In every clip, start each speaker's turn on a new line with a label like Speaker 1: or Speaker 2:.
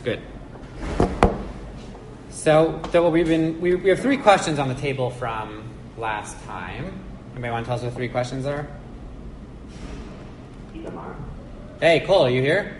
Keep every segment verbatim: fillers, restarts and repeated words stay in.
Speaker 1: Good. So, so we've been we, we have three questions on the table from last time. Anybody want to tell us what the three questions are? Hey, Cole, are you here?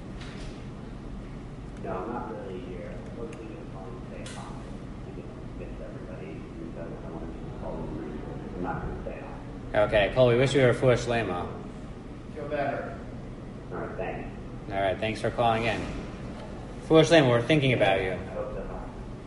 Speaker 2: No, I'm not really here. Mostly just calling to say hi. I just missed everybody because I wanted to call them. I'm not going to say hi.
Speaker 1: Okay, Cole, we wish you were a foolish lamo.
Speaker 3: Feel better.
Speaker 2: All right, thanks.
Speaker 1: All right, thanks for calling in. Foolish lamo, we're thinking about you.
Speaker 2: I hope that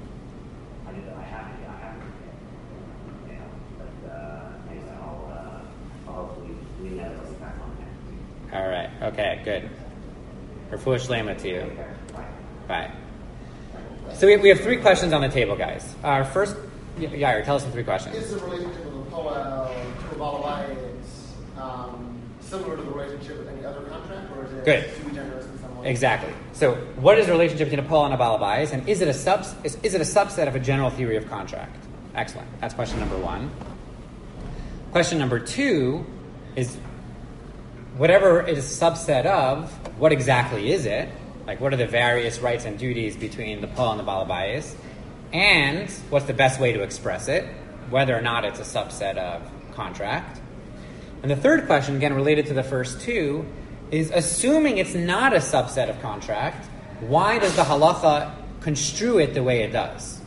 Speaker 2: I did. I have to. I have to. You know, but uh, anyway, I'll uh, I'll hopefully we know what's back on next week.
Speaker 1: All right, okay, good. We're foolish lamo to you.
Speaker 2: Take care. Bye.
Speaker 1: Bye. So we, we have three questions on the table, guys. Our first, Y- Yair, tell us the three questions.
Speaker 3: Is the relationship with the Poel to a Balabais um, similar to the relationship with any other contract, or is it
Speaker 1: Good.
Speaker 3: too generous in some way?
Speaker 1: Exactly. So, what is the relationship between a Poel and a Balabais, and is it a subs? Is, is it a subset of a general theory of contract? Excellent. That's question number one. Question number two is, whatever it is a subset of, what exactly is it? Like, what are the various rights and duties between the Poel and the Balabais? And what's the best way to express it, whether or not it's a subset of contract? And the third question, again related to the first two, is assuming it's not a subset of contract, why does the halacha construe it the way it does?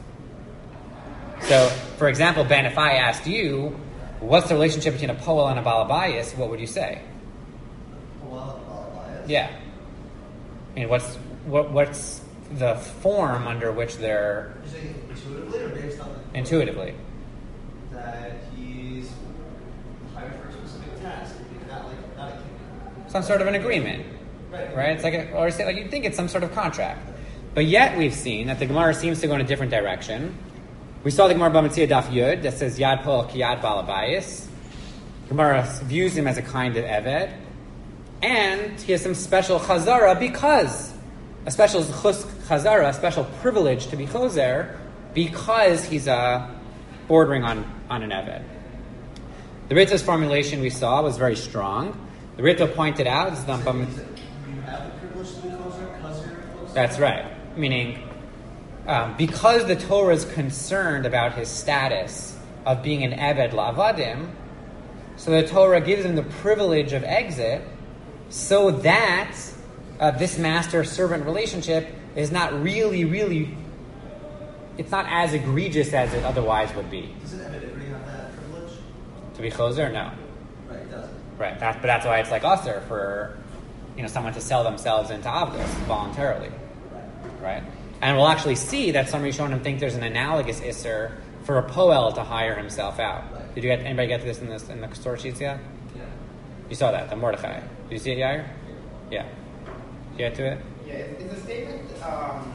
Speaker 1: So, for example, Ben, if I asked you, what's the relationship between a Poel and a Balabais, what would you say?
Speaker 4: Poel and Balabais?
Speaker 1: Yeah. I mean, what's what, what's the form under which they're
Speaker 4: You're saying intuitively or based on the
Speaker 1: intuitively?
Speaker 4: that he's hired for a specific task, not like not a king.
Speaker 1: Some sort of an agreement,
Speaker 4: Right.
Speaker 1: right? It's like, a, or say, like you'd think it's some sort of contract, but yet we've seen that the Gemara seems to go in a different direction. We saw the Gemara Bamitzia Daf Yud that says Yad Poel Ki Yad Balabais. Gemara views him as a kind of eved, and he has some special chazara because a special chus chazara, a special privilege to be choser because he's uh, bordering on on an eved. The Ritva's formulation we saw was very strong. The Ritva pointed out, is the Bam-
Speaker 4: You have the privilege to be closer because you're closer?
Speaker 1: that's right, meaning um, because the Torah is concerned about his status of being an eved la'avadim, so the Torah gives him the privilege of exit, so that uh, this master-servant relationship is not really, really, it's not as egregious as it otherwise would be.
Speaker 4: Does an evidently have that privilege?
Speaker 1: To be choser, no.
Speaker 4: Right, it doesn't.
Speaker 1: Right, that, but that's why it's like usher for, you know, someone to sell themselves into avdos voluntarily, right? And we'll actually see that some Rishonim think there's an analogous isser for a poel to hire himself out.
Speaker 4: Right.
Speaker 1: Did you get anybody get to this in this in the source sheets yet?
Speaker 4: Yeah.
Speaker 1: You saw that, the Mordechai. Did you see it, Yair? Yeah. Did you get to it?
Speaker 3: Yeah, is, is the statement, um,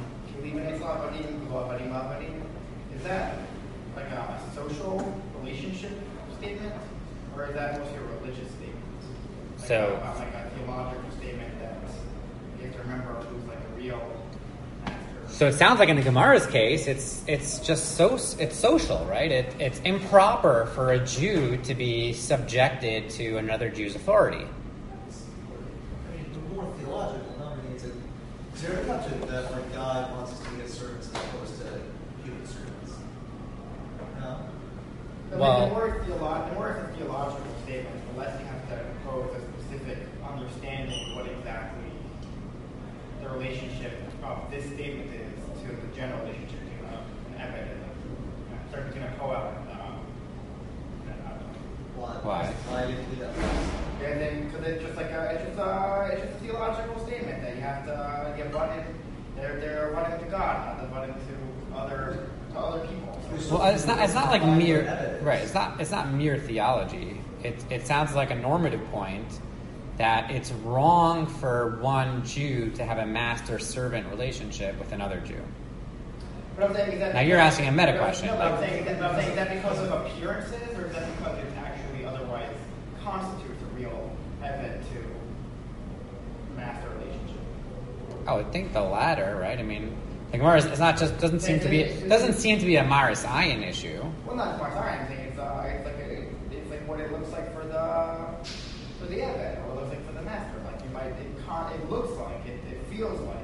Speaker 3: is that like a social relationship statement, or is that mostly a religious statement? Like
Speaker 1: So-
Speaker 3: a, like a theological statement that you have to remember who's like a real master.
Speaker 1: So it sounds like in the Gemara's case, it's it's just so it's social, right? It, it's improper for a Jew to be subjected to another Jew's authority.
Speaker 4: I mean, the more theological, not really into. Is there a concept that like God wants us to be his servants as opposed to human servants? No.
Speaker 3: But
Speaker 1: Well-
Speaker 3: the more, theolo- the more it's a theological statement, the less you have to pose a specific understanding of what exactly the relationship of this statement is to the general relationship between uh, an Eved and a, sorry, between a Poel and, um, and uh,
Speaker 4: Why?
Speaker 1: Why?
Speaker 4: Why did you do that?
Speaker 3: and then because it's just like a, it's just a, it's just a theological statement that you have to you abundant, they're they're abundant to God, not abundant to other to other people.
Speaker 1: Well, it's not. It's not like mere. Right. It's not. It's not mere theology. It. It sounds like a normative point that it's wrong for one Jew to have a master-servant relationship with another Jew.
Speaker 3: But I'm saying, is that
Speaker 1: Now you're
Speaker 3: because-
Speaker 1: asking a meta
Speaker 3: no,
Speaker 1: question.
Speaker 3: No, but I'm saying, is that, but I'm saying, is that because of appearances, or is that because it actually otherwise constitutes a real event to master relationship?
Speaker 1: I would think the latter, right? I mean, the Gemara is, it's not just doesn't seem to be doesn't seem to be a Maris Ayin issue.
Speaker 3: Well, not my sorry, I'm saying it's, uh, it's like a, it's like what it looks like for the for the event, or what it looks like for the master. Like you might, it, con- it looks like it, it feels like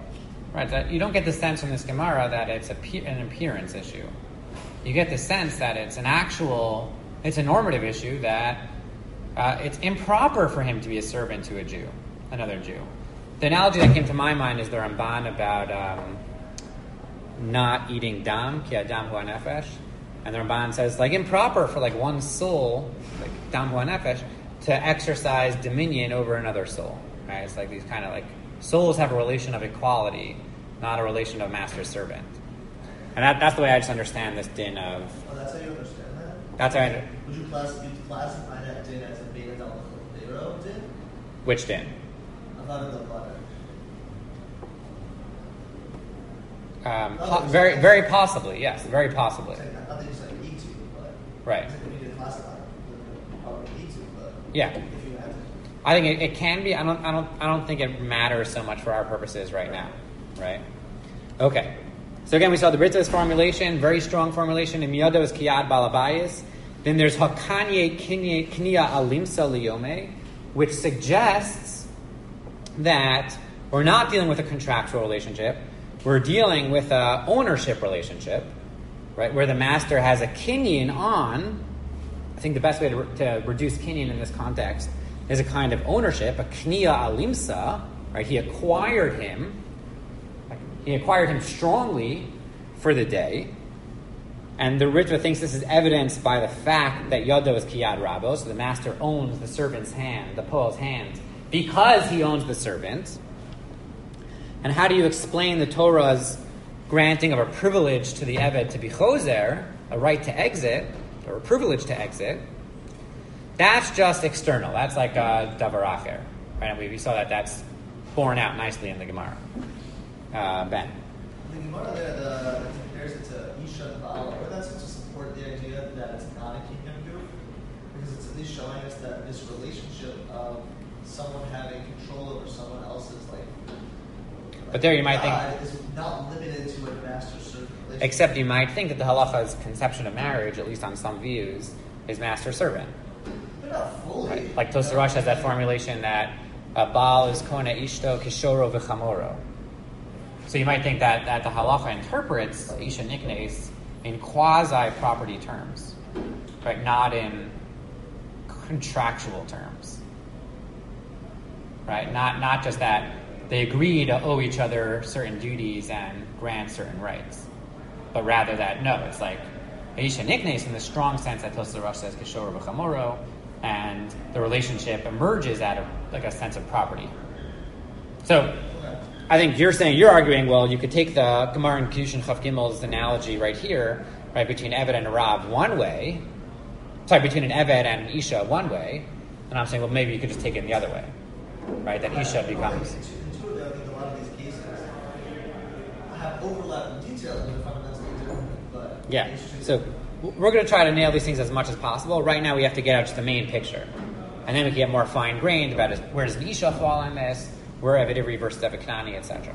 Speaker 1: Right, that you don't get the sense from this Gemara that it's a, an appearance issue. You get the sense that it's an actual, it's a normative issue that uh, it's improper for him to be a servant to a Jew, another Jew. The analogy that came to my mind is the Ramban about um, not eating dam, ki adam hu nefesh, and the Ramban says like improper for like one soul, like dam hu nefesh, to exercise dominion over another soul. Right? It's like these kind of like souls have a relation of equality, not a relation of master-servant. And that, that's the way I just understand this din of...
Speaker 4: Oh, that's how you understand that?
Speaker 1: That's how I...
Speaker 4: Would you class, you'd classify that din as a beta delta zero din?
Speaker 1: Which din?
Speaker 4: I thought of the butter.
Speaker 1: Um, po- very, very possibly, yes, very possibly.
Speaker 4: I thought you said need to, but...
Speaker 1: Right.
Speaker 4: You need to classify it. You probably need to, but...
Speaker 1: Yeah.
Speaker 4: If you have to...
Speaker 1: I think it, it can be. I don't. I don't. I don't think it matters so much for our purposes right now, right? Okay. So again, we saw the Britta's formulation, very strong formulation. In Miyado is Kiyad Balabayas. Then there's Hakanye Kniya Alimsa Liyome, which suggests that we're not dealing with a contractual relationship. We're dealing with a ownership relationship, right? Where the master has a kinyan on. I think the best way to, re- to reduce kinyan in this context is a kind of ownership, a kniya alimsa, right? He acquired him. He acquired him strongly for the day. And the Ritva thinks this is evidenced by the fact that Yado is Kiyad Rabo, so the master owns the servant's hand, the poel's hand, because he owns the servant. And how do you explain the Torah's granting of a privilege to the Eved to be choser, a right to exit, or a privilege to exit? That's just external. That's like a davar acher, right? And we, we saw that that's borne out nicely in the Gemara. Uh, Ben.
Speaker 4: The Gemara there, the, it compares it to Isha and Baal, or that's to support the idea that it's not a kingdom group, because it's at least showing us that this relationship of someone having control over someone else's life.
Speaker 1: But there you might
Speaker 4: God
Speaker 1: think...
Speaker 4: is not limited to a master-servant relationship.
Speaker 1: Except you might think that the halacha's conception of marriage, at least on some views, is master-servant.
Speaker 4: But not fully.
Speaker 1: Right? Like Tosar Rosh has that formulation that uh, Baal is kona ishto kishoro v'chamoro. So you might think that, that the halacha interprets isha niknes in quasi-property terms, right? Not in contractual terms, right? Not not just that they agree to owe each other certain duties and grant certain rights, but rather that no, it's like isha niknes in the strong sense that Tosar Rosh says kishoro v'chamoro, and the relationship emerges out of like a sense of property. So. I think you're saying, you're arguing, well, you could take the Gemara and Kedushin Chaf Gimel's analogy right here, right, between Eved and a Rav one way, sorry, between an Eved and an Isha one way, and I'm saying, well, maybe you could just take it the other way, right, that Isha becomes...
Speaker 4: Intuitively, I think a lot of these cases have overlap in detail, but they're fundamentally different. But
Speaker 1: Yeah, so we're going to try to nail these things as much as possible. Right now we have to get out just the main picture, and then we can get more fine-grained about where does an Isha fall in this, where Eved Ivri versus Eved Knani, et cetera.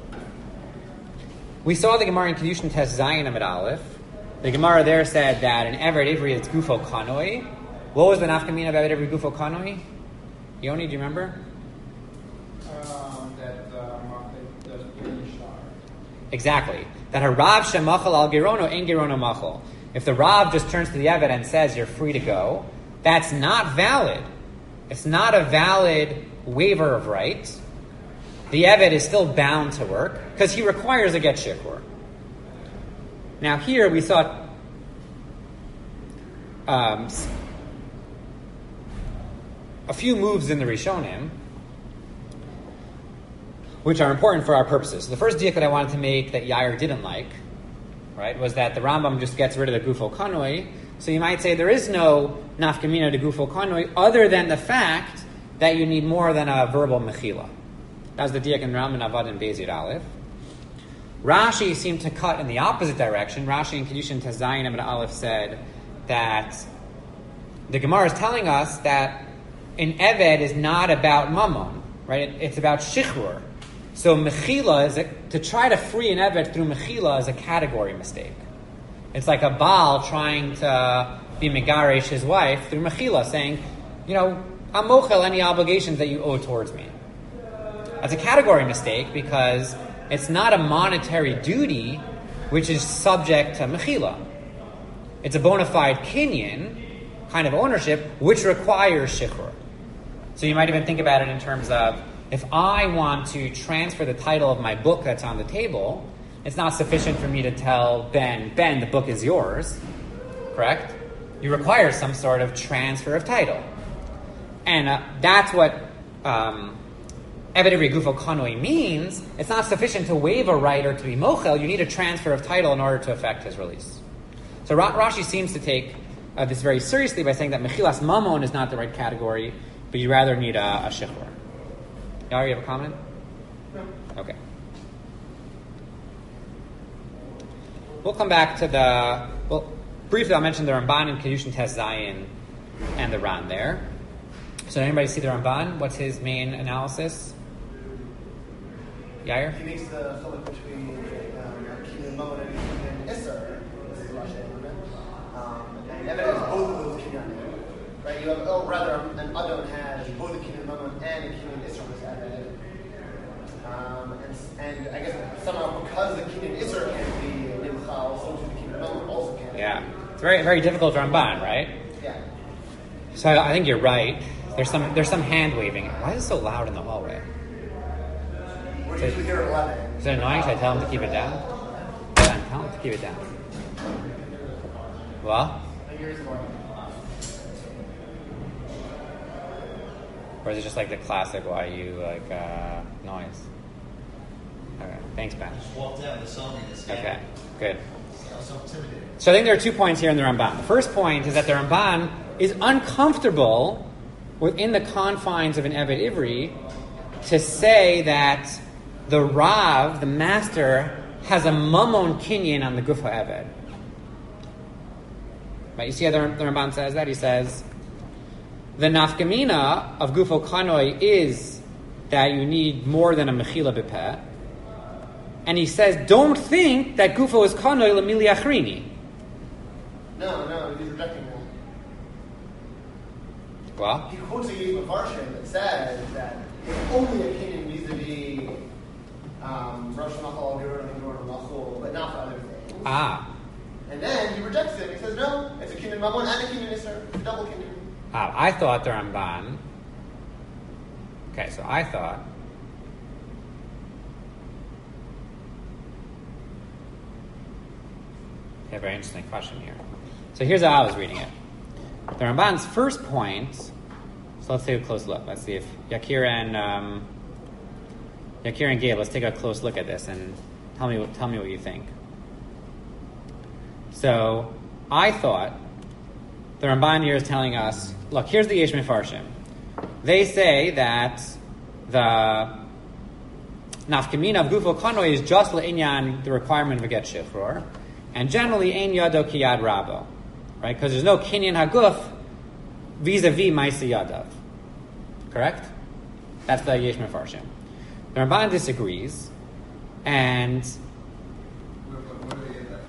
Speaker 1: We saw the Gemara in Kedushin Tes Zayin Amid Aleph. The Gemara there said that an Eved Ivri is Gufo Kanoi. What was the nafkamina of Eved Ivri Gufo Kanoi? Yoni, do you remember?
Speaker 3: Um, that um, does Ishtar.
Speaker 1: Exactly. That a Rav Shemachal al Gerono en Gerono Machal. If the Rav just turns to the Eved and says you're free to go, that's not valid. It's not a valid waiver of right. The Eved is still bound to work because he requires a get shikur. Now here we saw um, a few moves in the Rishonim which are important for our purposes. So the first diak that I wanted to make that Yair didn't like, right, was that the Rambam just gets rid of the Gufo Kanoi. So you might say there is no nafkamina to Gufo Kanoi other than the fact that you need more than a verbal mechila. That was the diak in Rambam Avad and Bezir Aleph. Rashi seemed to cut in the opposite direction. Rashi in Kedushin Tes Zayin Amid Aleph said that the Gemara is telling us that an Eved is not about mammon, right? It, it's about shichrur. So mechila is a, to try to free an Eved through mechila is a category mistake. It's like a Baal trying to be megaresh his wife through mechila, saying, you know, I'm mochel any obligations that you owe towards me. That's a category mistake because It's not a monetary duty which is subject to mechila. It's a bona fide kinyan kind of ownership which requires shichrur. So you might even think about it in terms of, if I want to transfer the title of my book that's on the table, it's not sufficient for me to tell Ben, Ben, the book is yours, correct? You require some sort of transfer of title. And uh, that's what um, Eved Ivri Gufo Kanoi means. It's not sufficient to waive a right or to be mochel. You need a transfer of title in order to effect his release. So Ra- Rashi seems to take uh, this very seriously by saying that mechilas mamon is not the right category, but you rather need a, a shichrur. Yari, you have a comment?
Speaker 3: No.
Speaker 1: Okay. We'll come back to the, well, briefly I'll mention the Ramban and Kedushin Tes Zayin and the Ran there. So anybody see the Ramban? What's his main analysis? Yair?
Speaker 5: He makes the chiluk between um, kinyan mamon and kinyan iser. This is Rashi. Um, and evidence both of those kinyanim. Right? You have, oh, rather, an adon has both a kinyan mamon and a kinyan iser was added. Um, and, and I guess somehow because the kinyan iser can be nimchal, so too the kinyan mamon also can.
Speaker 1: Yeah. It's very, very difficult Ramban, right?
Speaker 5: Yeah.
Speaker 1: So I, I think you're right. There's some there's some hand waving. Why is it so loud in the hallway?
Speaker 5: We're
Speaker 1: Is it-
Speaker 5: usually here at eleven.
Speaker 1: Is it annoying? Should I tell him to keep it down? Yeah, tell him to keep it down. Well? Or is it just like the classic why you like uh, noise? Okay. Thanks, Ben.
Speaker 4: Just walked out with something that's
Speaker 1: Okay. Good.
Speaker 4: so intimidating.
Speaker 1: So I think there are two points here in the Ramban. The first point is that the Ramban is uncomfortable within the confines of an Eved Ivri to say that the Rav, the master, has a mamon kinyan on the Guf HaEved. Right? You see how the, the Ramban says that? He says, the nafkamina of Gufo Kanoi is that you need more than a mechila bepeh. And he says, don't think that Gufo is Kanoi lemili achrini.
Speaker 5: No, no, he's rejecting that.
Speaker 1: Well,
Speaker 5: He quotes a Yisma Farshim that says that if only a kinyan needs to be um, Rosh Machal, Geror, and Geror, Machal, but not for other things.
Speaker 1: ah,
Speaker 5: And then he rejects it. He says, no, it's a kinyan mamon and a kinyan iser. It's a double kinyan.
Speaker 1: ah, I thought the Ramban. Okay, so I thought. Okay, very interesting question here. So here's how I was reading it. The Ramban's first point. So let's take a close look. Let's see if Yakir and um, Yakir and Gabe. Let's take a close look at this and tell me what tell me what you think. So I thought the Ramban here is telling us, look, here's the Yesh Mefarshim. They say that the nafkamina of Gufo Kanoi is just le'inyan, the requirement of a get shichror, and generally ein yado ki yad rabo, right? Because there's no kinyan haguf vis-a-vis ma'aseh yadav. Correct? That's the Yesh Mefarshim. The Ramban disagrees, and
Speaker 4: Where, where, where do they get that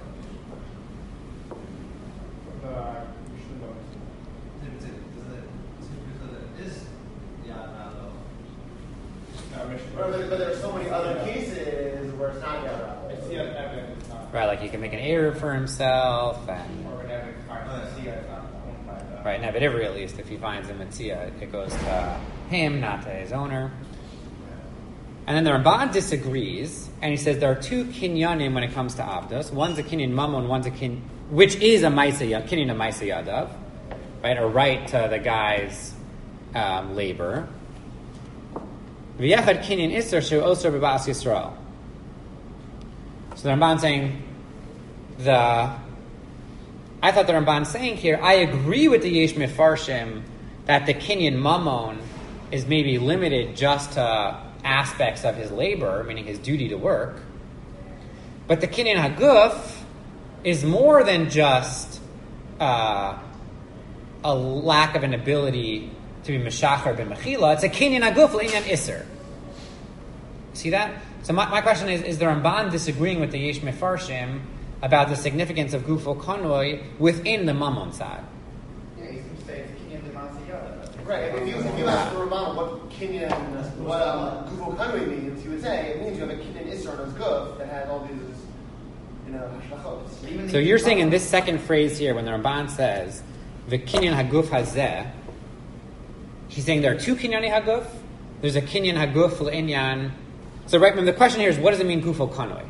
Speaker 4: from?
Speaker 3: The, you should know.
Speaker 4: Does it, does it, does it, is, yeah, no, no.
Speaker 3: No, Mishnah.
Speaker 5: But, but there are so many other cases where it's not Yad
Speaker 3: It's the other evidence, it's not.
Speaker 1: right, like he can make an Eruv for himself, and
Speaker 3: Or an evidence, it's see, it's not owned by the.
Speaker 1: right, Nevid Ivri at least, if he finds a Mitzia, it goes to him, not to his owner. And then the Ramban disagrees, and he says there are two kinyanim when it comes to Avdos. One's a kinyan mamon, one's a kinyan, which is a ma'aseh, kinyan of ma'aseh yadav, right, a right to the guy's um, labor. V'yechad kinyan iser shu osir b'ba'as Yisrael. So the Ramban saying, the I thought the Ramban saying here, I agree with the Yesh Mefarshim that the kinyan mamon is maybe limited just to aspects of his labor, meaning his duty to work. But the kinyan haguf is more than just uh, a lack of an ability to be meshachar ben mechila. It's a kinyan haguf l'inyan iser. See that? So my, my question is, is the Ramban disagreeing with the Yesh Mefarshim about the significance of Gufo Kanoi within the Mammon side?
Speaker 3: Yeah, he's going to say it's Kinyan de Masiyada.
Speaker 5: Right. If you, if you ask the Ramban what kinyan, what um, Gufo Kanoi means, he would would say it means you have a kinyan isser on his guf that has all these, you know, hashachos. Even
Speaker 1: So
Speaker 5: the-
Speaker 1: you're saying in this second phrase here, when the Ramban says the kinyan haguf hazeh, he's saying there are two kinyani haguf. There's a kinyan haguf l'inyan. So right, the question here is, what does it mean gufo kanoi?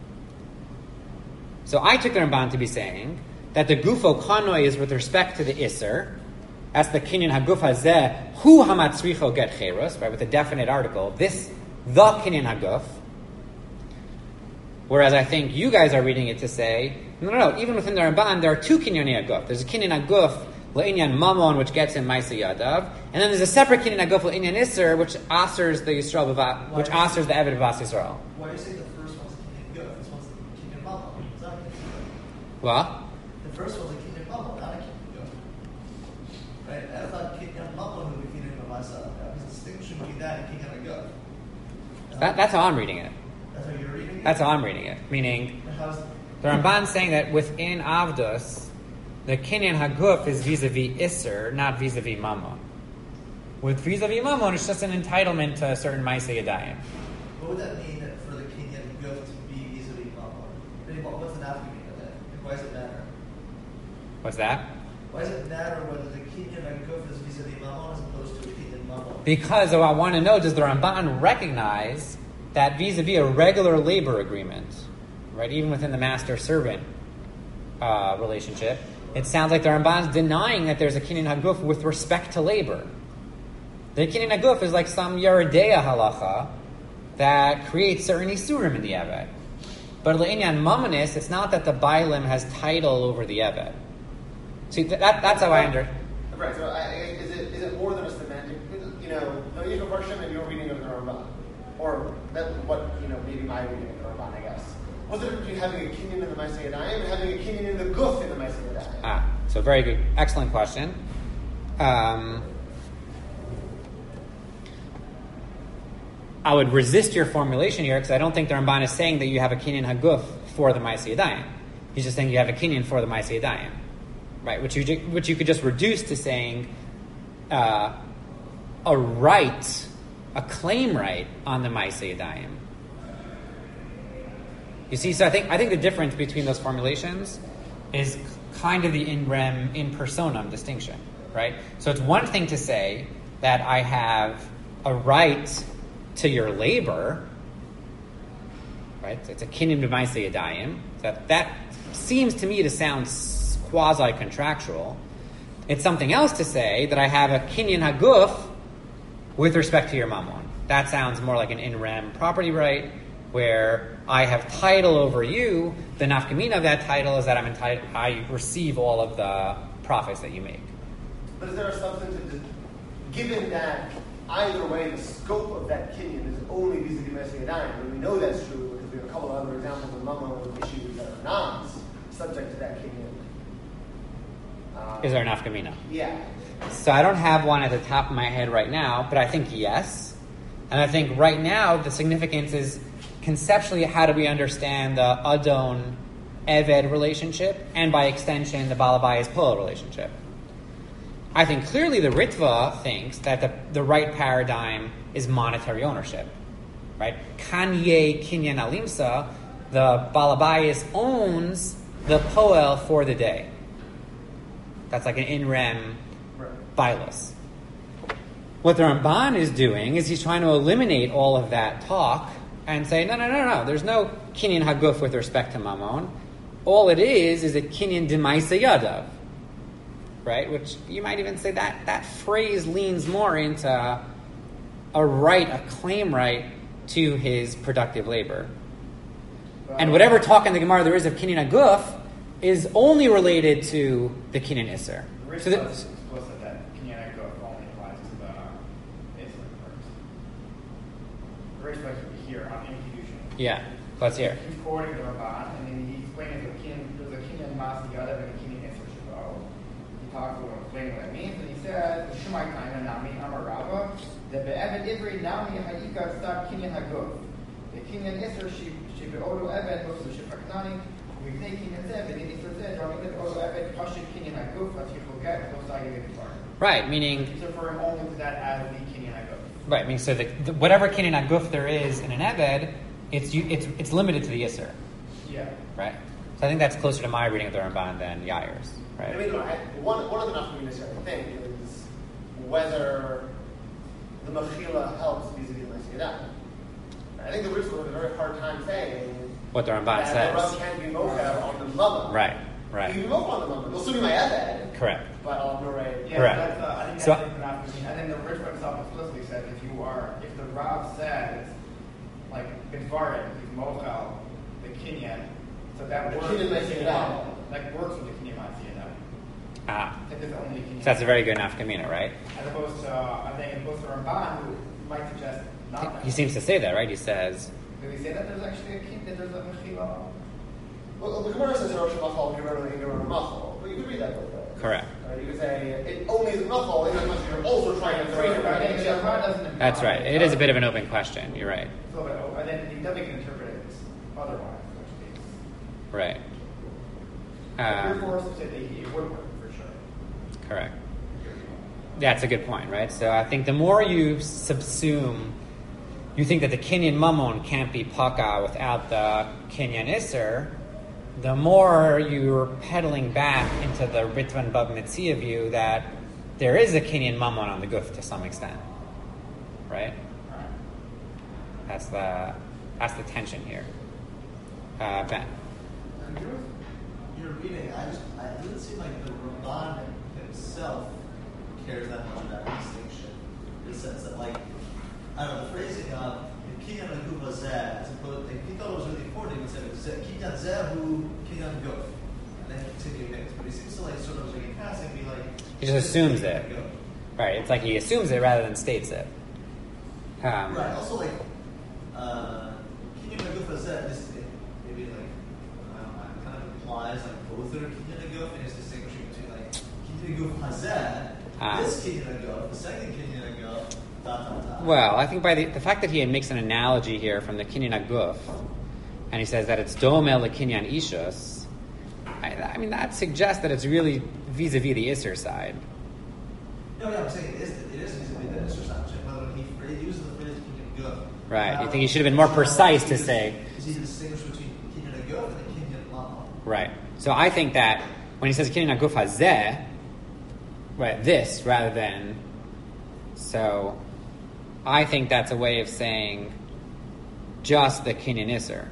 Speaker 1: So I took the Ramban to be saying that the gufo kanoi is with respect to the iser. That's the kinyan haguf hazeh hu hamatzricho get cheros, right? With a definite article. This the kinyan haguf. Whereas I think you guys are reading it to say, no, no, no, even within the Ramban, there are two kinyani haguf. There's a kinyan haguf l'inyan mamon, which gets in Maisa Yadav, and then there's a separate kinyan haguf l'inyan iser, which asers the Yisrael, b'va- which asers the Eved B'vas Yisrael.
Speaker 4: Why do you say the first one's a kinyan guf? This one's a kinyan mamon. It's not a kinyan guf.
Speaker 1: What?
Speaker 4: The first one's a kinyan mamon, not a kinyan guf. Right? I thought kinyan mamon would be kinyan b'masa. There's a distinction between that and kinyan guf.
Speaker 1: That, that's how I'm reading it.
Speaker 4: That's how you're reading it?
Speaker 1: That's how I'm reading it. Meaning,
Speaker 4: And how's
Speaker 1: the Ramban saying that within Avdus, the kinyan haguf is vis-a-vis iser, not vis-a-vis mamon. With vis-a-vis mamon, it's just an entitlement to a certain Maaseh Yadayim.
Speaker 4: what would that mean for the kinyan guf to be vis-a-vis mamon? Really, what- What's the nafkamina of that? And why does it matter?
Speaker 1: What's that?
Speaker 4: Why does it matter whether the kinyan guf is vis-a-vis mamon as opposed to a kinyan mamon?
Speaker 1: Because I want to know, does the Ramban recognize that vis-a-vis a regular labor agreement, right, even within the master-servant uh, relationship, it sounds like the Ramban is denying that there's a kinyan haguf with respect to labor. The kinyan haguf is like some Yeridea halacha that creates certain isurim in the Eved. But l'inyan mamonis, it's not that the Bailim has title over the Eved. See, that, that's how I understand.
Speaker 5: Right. So, I, I- is it is it more than a semantic? You know, no, you have a version and your reading of the Ramban, or that what you know maybe my reading of the Ramban, I guess. What's the difference between having a kinyan in the Maaseh Yadayim and having a kinyan in the guf in the Maaseh Yadayim?
Speaker 1: Ah, so very good, excellent question. Um, I would resist your formulation here because I don't think the Ramban is saying that you have a kinyan haguf for the Maaseh Yadayim. He's just saying you have a kinyan for the Maaseh Yadayim, right? Which you ju- which you could just reduce to saying uh, a right, a claim right on the Maaseh Yadayim. You see, so I think I think the difference between those formulations is kind of the in rem, in personam distinction, right? So it's one thing to say that I have a right to your labor, right? It's a kinyan b'maaseh yadayim. That that seems to me to sound quasi contractual. It's something else to say that I have a kinyan haguf with respect to your mammon. That sounds more like an in rem property right, where I have title over you. The nafkamina of that title is that I'm entitled, I receive all of the profits that you make.
Speaker 5: But is there a substantive, given that either way the scope of that kinyan is only vis-a-vis Maaseh Yadayim, and we know that's true because we have a couple of other examples of mammon issues that are not subject to that kinyan. Um,
Speaker 1: Is there an nafkamina?
Speaker 5: Yeah.
Speaker 1: So I don't have one at the top of my head right now, but I think yes. And I think right now the significance is conceptually how do we understand the Adon Eved relationship, and by extension the Balabayas Polo relationship. I think clearly the Ritva thinks that the, the right paradigm is monetary ownership. Right? Kanye Kinyan Alimsa, the Balabayas owns the Poel for the day. That's like an in rem bilus. What the Ramban is doing is he's trying to eliminate all of that talk and say, no, no, no, no, there's no kinyan haguf with respect to mammon. All it is is a kinyan d'maaseh yadav, right? Which you might even say that that phrase leans more into a right, a claim right to his productive labor. And whatever talk in the Gemara there is of kinyan haguf is only related to the kinyan iser.
Speaker 3: The risk
Speaker 1: So that-
Speaker 3: was explicit that kinyan haguf only applies to the Isra first. The risk was here on Inkidushim.
Speaker 1: yeah, let's hear.
Speaker 3: He's quoting the Ramban, and then he explains the kin, there's a kinyan mas yadav and a kinyan Isra shabo. He talks about explaining what it means, and he says, Shumai kaina nami amar rava, that be'evet ivri nami ha'ika stab kinyan haguf. The kinyan Isra she she be'odu evet hosu shifaknani. We take kinyan zeh, but in Isra zeh, drawing it odu evet kashif kinyan haguf, atichu get, hosa yevit far.
Speaker 1: Right, meaning
Speaker 3: He's referring only to that as the kinyan haguf.
Speaker 1: Right. I mean, so the, the, whatever kinyan aguf there is in an eved, it's you, it's it's limited to the Isser.
Speaker 3: Yeah.
Speaker 1: Right. So I think that's closer to my reading of the Ramban than Yair's. Right.
Speaker 5: I mean, I, one, one of the nafkaminas I think is whether the mechila helps vis-a-vis the Mesiadah. I think the Rishon would have a very hard time saying
Speaker 1: What the Ramban
Speaker 5: that
Speaker 1: says.
Speaker 5: the Rav can't be mochav on the mother.
Speaker 1: Right. Right.
Speaker 5: You can be mochav on the mother. They'll still be my eved.
Speaker 1: Correct.
Speaker 5: But I'll have no right.
Speaker 3: Yeah,
Speaker 1: Correct.
Speaker 3: That's, uh, I think
Speaker 1: So-
Speaker 3: that's different option. And then the Rishon himself explicitly said if you are, if the Rav says, like, Bidvarim, he's mochel, the kinyan, so that
Speaker 5: The
Speaker 3: works.
Speaker 5: kinyan
Speaker 3: with
Speaker 5: might
Speaker 3: the
Speaker 5: say
Speaker 3: kinyan
Speaker 5: that.
Speaker 3: model. That works with the kinyan Matziyah.
Speaker 1: Ah.
Speaker 3: I think that's only kinyan.
Speaker 1: So that's a very good nafkamina, right?
Speaker 3: As opposed to, uh, I think, as opposed to Ramban, who might suggest not that.
Speaker 1: He seems to say that, right? He says,
Speaker 3: Did he say that there's actually a kin, that there's a mechila?
Speaker 5: Well, the Gemara says Rosh Machal, Gerona, and Gerona Machal. But you could read that both ways.
Speaker 1: correct.
Speaker 5: Uh, you could say it only is a Machal, in as much as you're also trying to throw it
Speaker 3: I think the Ramban
Speaker 5: back.
Speaker 3: doesn't imply.
Speaker 1: That's right. It is a bit of an open question. You're right.
Speaker 3: So, but, oh, and then he doesn't can interpret it otherwise, which is.
Speaker 1: Right.
Speaker 3: If you're
Speaker 1: Um,
Speaker 3: forced to say that he it would work for sure.
Speaker 1: correct. That's a good point, right? So I think the more you subsume, you think that the Kinyan Mammon can't be Paka without the Kinyan Isser, the more you're pedaling back into the Ritvan Bab Metzia view that there is a Kinyan Mammon on the Guf to some extent, right? That's the that's the tension here. Uh, Ben.
Speaker 4: And you're, you're reading, I just, I, it doesn't seem like the Ramban himself cares that much about distinction. In the sense that, like, I don't know, the phrasing of Kinyan Aguf Hazeh, as opposed, like, he thought it was really important, he would say, Kinyan Zehu, Kinyan Guf. And then continue next. But he seems to, like, sort of, like, in passing, be like,
Speaker 1: He just assumes
Speaker 4: Kinyan
Speaker 1: it.
Speaker 4: Guf.
Speaker 1: Right, it's like he assumes it rather than states it. Um,
Speaker 4: Right, also, like, uh, Kinyan Aguf Hazeh is, it, maybe, like, I don't know, it kind of implies, like, both are Kinyan Aguf, and it's distinguishing between, like, Kinyan Aguf Hazeh,
Speaker 1: Ah.
Speaker 4: this Kinyan Aguf, the second Kinyan Aguf, dot, dot, dot.
Speaker 1: Well, I think by the, the fact that he makes an analogy here from the Kinyan Aguf, and he says that it's Domel Kinyan Ishus, I, I mean, that suggests that it's really vis-a-vis the Isser side.
Speaker 4: No, no, I'm saying it is, it is vis-a-vis the Isser side, but when he phrase, uses the phrase Kinyan Aguf.
Speaker 1: Right, you
Speaker 4: now,
Speaker 1: think he should have been more precise to
Speaker 4: is he-
Speaker 1: say-
Speaker 4: Is he distinguished between Kinyan Aguf and the Kinyan Lama?
Speaker 1: Right. So I think that when he says Kinyan Aguf Hazeh, right, this rather than, so I think that's a way of saying just the Kinyan Isser.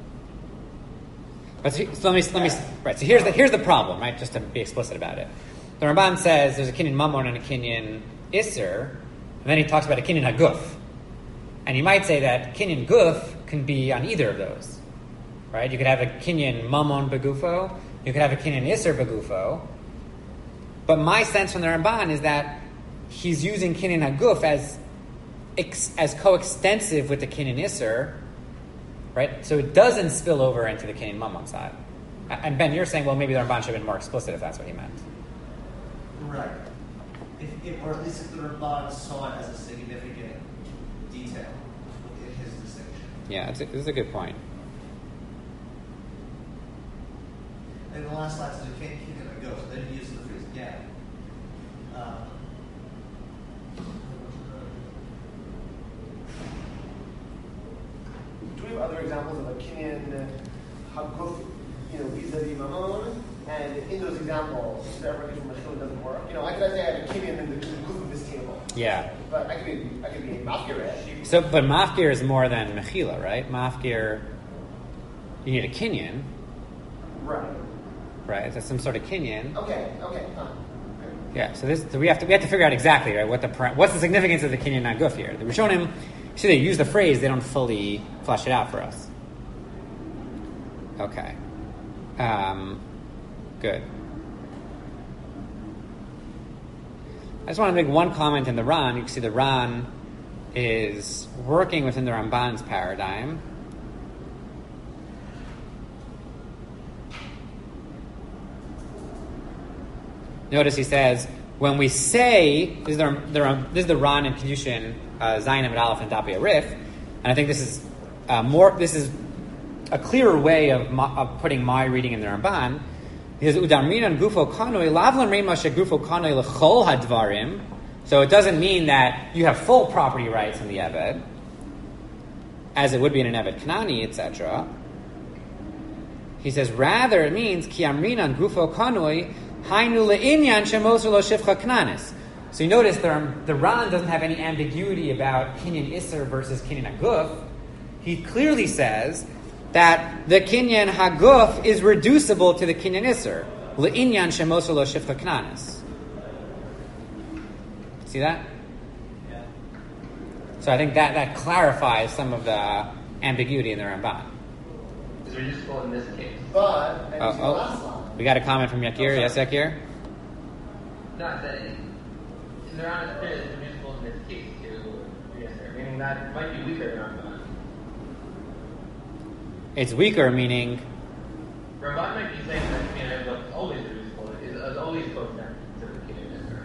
Speaker 1: But so, so let me let me right. So here's the here's the problem, right? Just to be explicit about it, the Ramban says there's a Kinyan Mammon and a Kinyan Isser, and then he talks about a Kinyan Haguf, and you might say that Kinyan Guf can be on either of those, right? You could have a Kinyan Mammon begufo, you could have a Kinyan Isser begufo, but my sense from the Ramban is that he's using Kinyan Haguf as ex, as coextensive with the Kinyan Isser. Right? So it doesn't spill over into the Kinyan Mammon side. And Ben, you're saying, well, maybe the Ramban should have been more explicit if that's what he meant.
Speaker 4: Right. If, if, or at least if the Ramban saw it as a significant detail in his distinction.
Speaker 1: Yeah, it's a, this is a good point.
Speaker 4: And the last line says, you can't keep it and go. So then he uses the phrase again. Um,
Speaker 5: Do we have other examples of a Kinyan Haguf, you know, vis-a-vis Mammon? And in those examples, the application of Mechila doesn't work. You know, I could say I have a Kinyan in the Guf of this table.
Speaker 1: Yeah.
Speaker 5: But I could be, I could be a Mafkiret.
Speaker 1: So, but Mafgir is more than Mechila, right? Mafgir, you need a Kinyan,
Speaker 5: Right.
Speaker 1: right? That's some sort of Kinyan.
Speaker 5: Okay, okay, fine.
Speaker 1: Yeah. So this, so we have to we have to figure out exactly, right? What the par- what's the significance of the Kinyan Haguf here? The Rishonim, see, they use the phrase, they don't fully flesh it out for us. Okay. Um, good. I just want to make one comment in the Ran. You can see the Ran is working within the Ramban's paradigm. Notice he says, when we say, this is the, the, this is the Ran and Kedushin, uh, Zayin and Aleph and Dapi Arif, and I think this is uh, more, this is a clearer way of, ma, of putting my reading in the Ramban. He says, Udamrin and Gufo Kanoi, Lavlan Rema She Gufo Kanoi Lechol Hadvarim, So it doesn't mean that you have full property rights in the Eved, as it would be in an Eved Kanani, et cetera. He says, rather it means, Ki amrinan gufo kanoi, hainu le'inyan shemoser lo shivcha knanis. So you notice the, the Ran doesn't have any ambiguity about Kinyan Isser versus Kinyan Haguf. He clearly says that the Kinyan Haguf is reducible to the Kinyan Isser. Le'inyan shemoser lo shivcha knanis. See that?
Speaker 4: Yeah.
Speaker 1: So I think that, that clarifies some of the ambiguity in the Ramban.
Speaker 6: It's reducible in this case.
Speaker 5: But, and
Speaker 1: Oh,
Speaker 5: you see the
Speaker 1: oh.
Speaker 5: last line.
Speaker 1: We got a comment from Yakir.
Speaker 5: Oh,
Speaker 1: Yes, Yakir?
Speaker 6: Not that it, in the round, it's clear that it's reducible in this case to yes, sir. Meaning that it might be weaker in Ramban.
Speaker 1: It's weaker, meaning
Speaker 6: Ramban might be saying that Kinyan Haguf is always reducible, is, is always close down to the Kinyan Isser.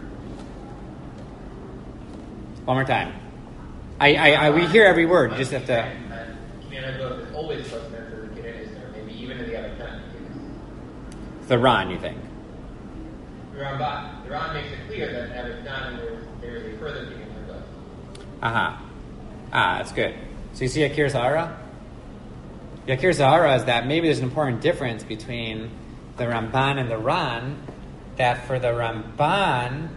Speaker 1: one more time. I, I, I we hear every word. You just have to.
Speaker 6: Kinyan Haguf is always close down to the Kinyan Isser, maybe even in the other kind.
Speaker 1: The Ran, you think?
Speaker 6: The Ramban. The Ran makes it clear that at a time there, there is a further Kinyan Haguf.
Speaker 1: Uh huh. Ah, that's good. So you see Yakir Zahara? Yakir Zahara is that maybe there's an important difference between the Ramban and the Ran. That for the Ramban,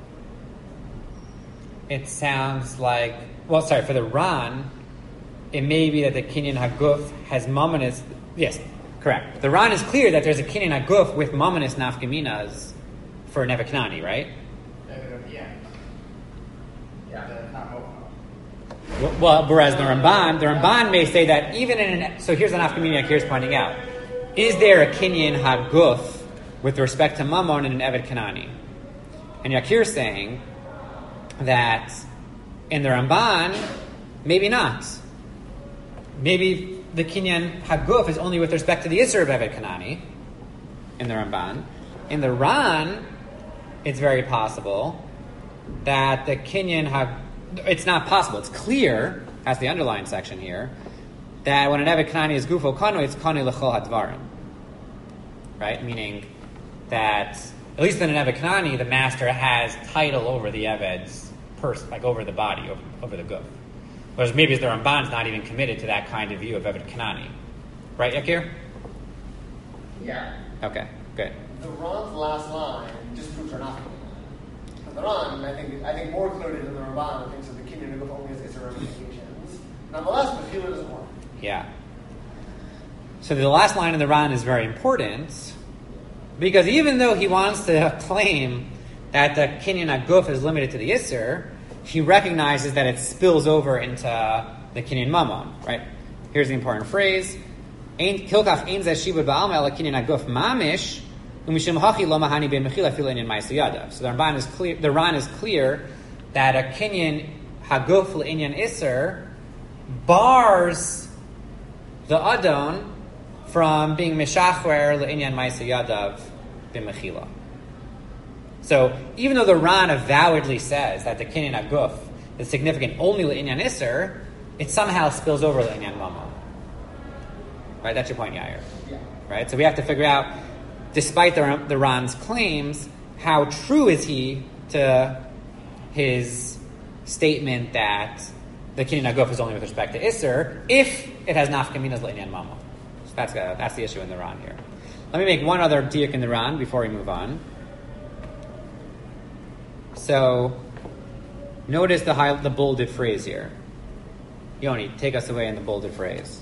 Speaker 1: it sounds like, well, sorry, for the Ran, it may be that the Kinyan Haguf has Mamonis. Yes, correct. The Ran is clear that there's a Kinyan Haguf with Mamonis Nafkaminas for Nebuchadnezzar, right?
Speaker 3: Yeah.
Speaker 6: Yeah.
Speaker 3: The- not Moab.
Speaker 1: Well, whereas the Ramban, the Ramban may say that even in an, so here's an Nafkamina Yakir is pointing out, is there a Kinyan Haguf with respect to Mammon in an Eved Kanani? And Yakir is saying that in the Ramban, maybe not. Maybe the Kinyan Haguf is only with respect to the Isser of Eved Kanani in the Ramban. In the Ran, it's very possible that the Kinyan Haguf, it's not possible, it's clear, as the underlined section here, that when an Eved Kanani is Gufo Kano, it's Kano L'chol HaDvarim. Right? Meaning that, at least in an Eved Kanani, the master has title over the Eved's person, like over the body, over, over the Guf. Whereas maybe the Ramban's not even committed to that kind of view of Eved Kanani. Right, Yakir?
Speaker 6: Yeah.
Speaker 1: Okay, good.
Speaker 5: The Ran's last line disproves our not. The Ran, I think, I think more clearly than the Ramban, thinks that the Kinyan Haguf only has Isser ramifications. Nonetheless, the Tefillah doesn't work.
Speaker 1: Yeah. So the last line in the Ran is very important because even though he wants to claim that the Kinyan Haguf is limited to the Isser, he recognizes that it spills over into the Kinyan Mammon, right? Here's the important phrase. Kilkach ein zeh shibud ba'alma ela Kinyan Haguf mamish umishum hachi lo mahani ben mechila fila inyan ma'aseh yadav. So the Ran is clear, the Ran is clear that a Kinyan Haguf l'inyan Isser bars the Adon from being Meshachwer L'inyan Ma'aseh Yadav B'Mechila. So even though the Ran avowedly says that the Kinyan Haguf is significant only L'inyan Isser, it somehow spills over L'inyan Mammon. Right? That's your point, Yair.
Speaker 5: Yeah.
Speaker 1: Right? So we have to figure out, despite the, the Ran's claims, how true is he to his statement that the Kinyan Haguf is only with respect to Isser, if it has Nafkaminas L'inyan Mammon. So that's, uh, that's the issue in the Ran here. Let me make one other diuk in the Ran before we move on. So, notice the high, the bolded phrase here. Yoni, take us away in the bolded phrase.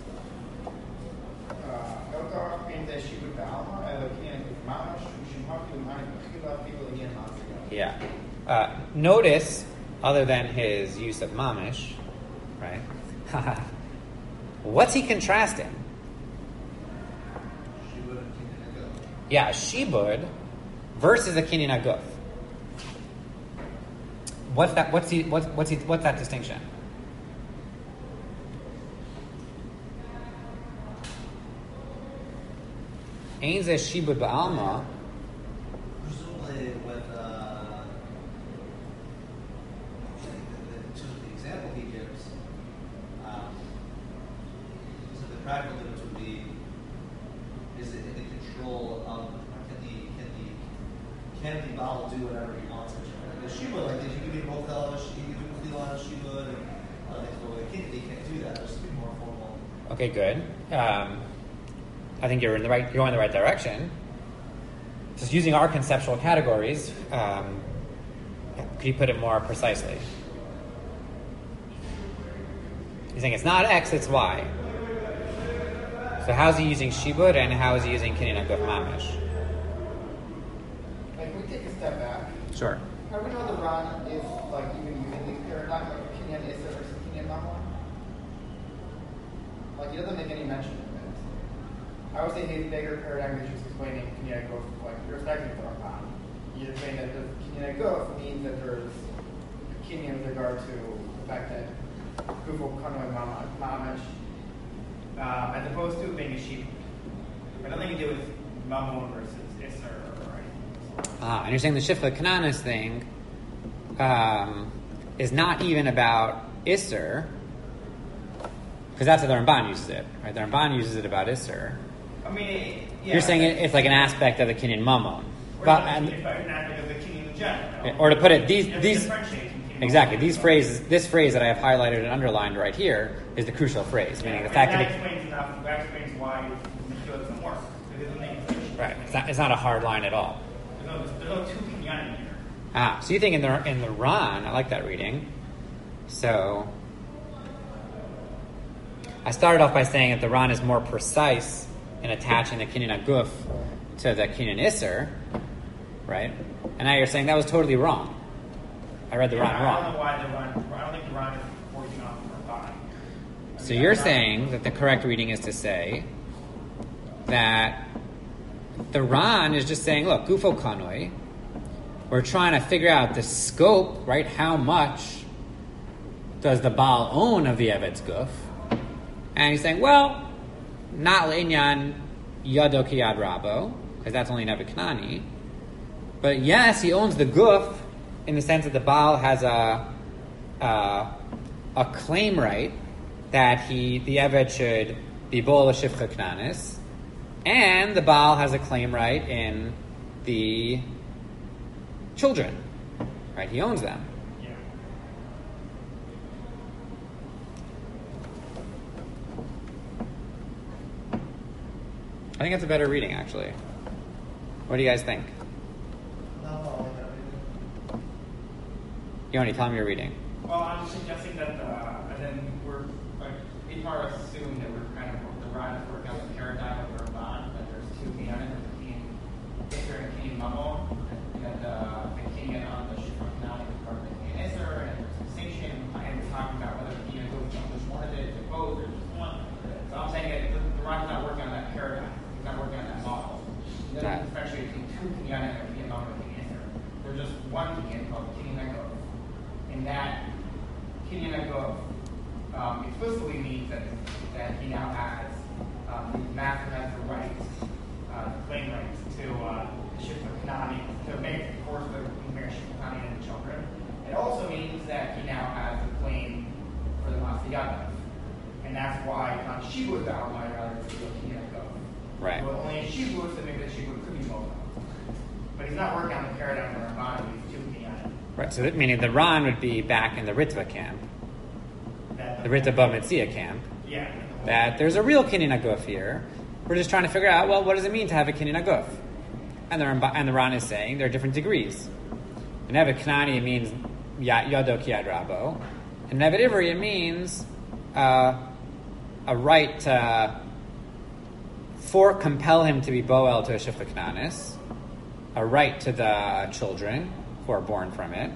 Speaker 1: Yeah. Uh, notice, other than his use of mamish, right? What's he contrasting?
Speaker 4: Shibud and Kinyan Haguf.
Speaker 1: Yeah, shibud versus a Kinyan Haguf. What's that? What's he? What's what's he? What's that distinction? Ein zeh shibud ba'alma.
Speaker 4: Presumably, with uh, the, the, the example he gives, um, so the practical difference would be: is it in the control of can the can the can the Baal do whatever he wants? It the shibud, like you could be both el, you could do chila on a shibud, and other things, but with a kid, they can't do that. It's just be more formal.
Speaker 1: Okay, good. Um, I think you're in the right. You're going in the right direction. Just using our conceptual categories, um, could you put it more precisely? He's saying it's not X, it's Y. So how is he using shibud and how is he using kinyan aguf mamish?
Speaker 3: Like, we take a step back.
Speaker 1: Sure.
Speaker 3: How do we know the Ran is like even using these paradigms like Kinyan Issa versus Kinyan Mamon? Like, he doesn't make any mention of it. I would say his bigger paradigm is just explaining Kinyan Aguf, like, irrespective of the Ramban. He's saying that the Kinyan Aguf means that there's Kinyan with regard to the fact that Gufo Kano and Mamish, uh, as opposed to being a sheep. But nothing to do with Mamon versus Issa or anything.
Speaker 1: Ah, and you're saying the Shifcha Kananis thing um, is not even about Isser, because that's how the Ramban uses it, right? The Ramban uses it about Isser.
Speaker 3: I mean, it, yeah.
Speaker 1: You're saying it, it's like an aspect of the Kinyan Mamon.
Speaker 3: Or
Speaker 1: But,
Speaker 3: not
Speaker 1: and,
Speaker 3: an aspect of the Kinyan in general.
Speaker 1: or to put it, these
Speaker 3: You have to
Speaker 1: these
Speaker 3: differentiate from Kinyan
Speaker 1: exactly
Speaker 3: Mamon.
Speaker 1: these phrases, this phrase that I have highlighted and underlined right here is the crucial phrase, meaning the
Speaker 3: and
Speaker 1: fact
Speaker 3: that
Speaker 1: that it,
Speaker 3: explains enough. That explains why Mechila doesn't work. It doesn't make sense.
Speaker 1: right, it's not, it's not a hard line at all.
Speaker 3: There's no, there's no two Kinyan in here.
Speaker 1: Ah, so you think in the in the Ran, I like that reading. So I started off by saying that the Ran is more precise in attaching the Kinyan Aguf to the Kinyan Isser, right? And now you're saying that was totally wrong. I read the
Speaker 3: Yeah,
Speaker 1: Ran
Speaker 3: I don't
Speaker 1: wrong.
Speaker 3: know why the Ran. I don't think the Ran is forcing off the Ramban.
Speaker 1: So you're saying that the correct reading is to say that the Ran is just saying, look, Gufo Kanoi, we're trying to figure out the scope, right? How much does the Baal own of the Evet's Guf? And he's saying, well, not Le'inyan Yado Ki Yad Rabo, because that's only Nebuch Kanani. But yes, he owns the Guf in the sense that the Baal has a uh, a claim right that he the Evet should be Bol Shifcha Knanis, and the Baal has a claim right in the children, right? He owns them.
Speaker 3: Yeah.
Speaker 1: I think that's a better reading, actually. What do you guys think?
Speaker 4: No, no, no.
Speaker 1: Yoni, tell me your reading.
Speaker 3: Well, I'm suggesting that, uh, and then we're, like, Itmar assumed that we're kind of, the Ran is working on the paradigm of the Ramban, that there's two Kinyanim, there's a Kinyan Isser and a Kinyan Mamon, and that uh, the Kinyan on the Shifra Kanani is part of the Kinyan Isser, and there's a distinction, and we're talking about whether the Kinyan goes on which one of it, to both, or just one. So I'm saying that the, the Ran is not working on that paradigm, he's not working on that model. He doesn't
Speaker 1: Right.
Speaker 3: differentiate between two Kinyanim and a Kinyan Mamon and a Kinyan Isser. There's just one Kinyan called the Kinyan Agov. And that Kinyan Agov um, explicitly means that, that he now has um, these master master rights, uh, claim rights to uh, the Shifra Kanani, to make, of course, the marriage Shifra Kanani and the children. It also means that he now has a claim for the Masiyadav. And that's why on Shibud outline rather than Kinyan Agov.
Speaker 1: Right.
Speaker 3: Well, only in Shibud, so maybe the Shibud could be Mocha. But he's not working on the paradigm of Ramban with these two Kinyanim.
Speaker 1: Right, so that, meaning the Ran would be back in the Ritva camp,
Speaker 3: That-
Speaker 1: the Ritva Bava camp,
Speaker 3: Yeah.
Speaker 1: that there's a real Kinyan Aguf here. We're just trying to figure out, well, what does it mean to have a Kinyan Aguf? And the, Ramban- and the Ran is saying there are different degrees. In Evet Kanani, it means Yado Ki Yad Rabo. In Evet Ivri, it means uh, a right to for compel him to be Boel to a Shifcha Knanis, a right to the children who are born from it.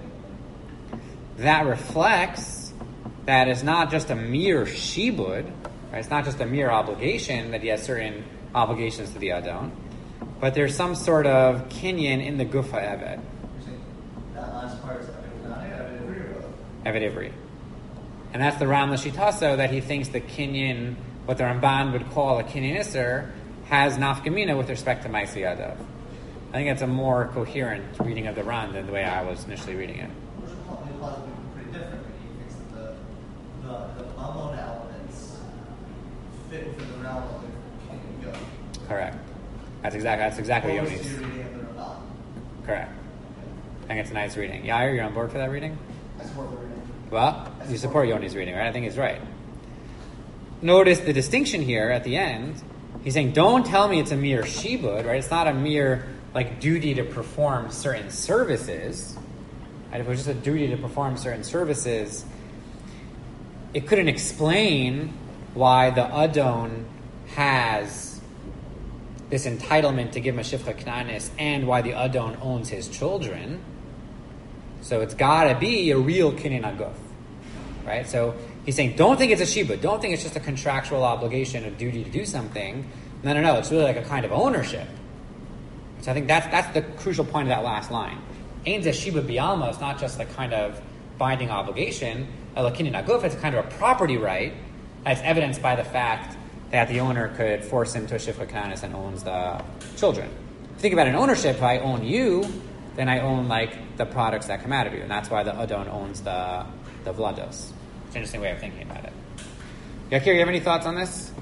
Speaker 1: That reflects that it's not just a mere shibud, right? It's not just a mere obligation that he has certain obligations to the Adon, but there's some sort of kinyan in the Gufa Evet,
Speaker 4: You're saying that last part is not it,
Speaker 1: Evet Ivri. And that's the Ram Lashitaso that he thinks the kinyan, what the Ramban would call a kinyan Isser, has nafkamina with respect to Maisi Adav. I think it's a more coherent reading of the Ran than the way I was initially reading it.
Speaker 4: Which will probably be pretty different when he thinks that the, the, the Mamon elements fit within the realm of the Kinyan Go.
Speaker 1: Correct. That's exactly that's exactly what
Speaker 4: Opposed
Speaker 1: Yoni
Speaker 4: to
Speaker 1: means.
Speaker 4: your reading of the Ramban.
Speaker 1: Correct. think it's a nice reading. Yair, you're on board for that reading?
Speaker 5: I support the reading.
Speaker 1: Well, you support Yoni's reading, right? I think he's right. Notice the distinction here at the end. He's saying, don't tell me it's a mere shibud, right? It's not a mere like duty to perform certain services. Right? If it was just a duty to perform certain services, it couldn't explain why the Adon has this entitlement to give him a shifcha knanis and why the Adon owns his children. So it's got to be a real kinyan aguf, right? So he's saying, don't think it's a shibud. Don't think it's just a contractual obligation, a duty to do something. No, no, no. It's really like a kind of ownership. So I think that's that's the crucial point of that last line. Ein zeh shibud bi'alma. It's not just a kind of binding obligation. A kinyan aguf, it's a kind of a property right. That's evidenced by the fact that the owner could force him to a shifcha knanis and owns the children. If you think about an ownership, if I own you, then I own like the products that come out of you, and that's why the Adon owns the the vlados. It's an interesting way of thinking about it. Yakir, you have any thoughts on this?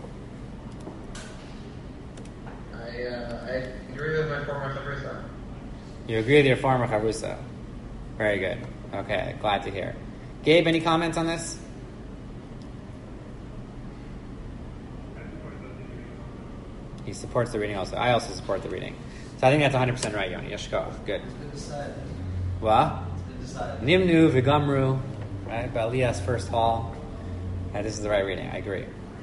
Speaker 6: I uh, I agree with my former chavrusa.
Speaker 1: You agree with your former chavrusa. Very good. Okay, glad to hear. Gabe, any comments on this? He supports the reading also. I also support the reading. So I think that's one hundred percent right, Yoni. Yeshkov. Good.
Speaker 4: It's been decided.
Speaker 1: What?
Speaker 4: It's been decided.
Speaker 1: Nimnu v'gamru, right? Ba'aliyah's first hall. Yeah, this is the right reading. I agree.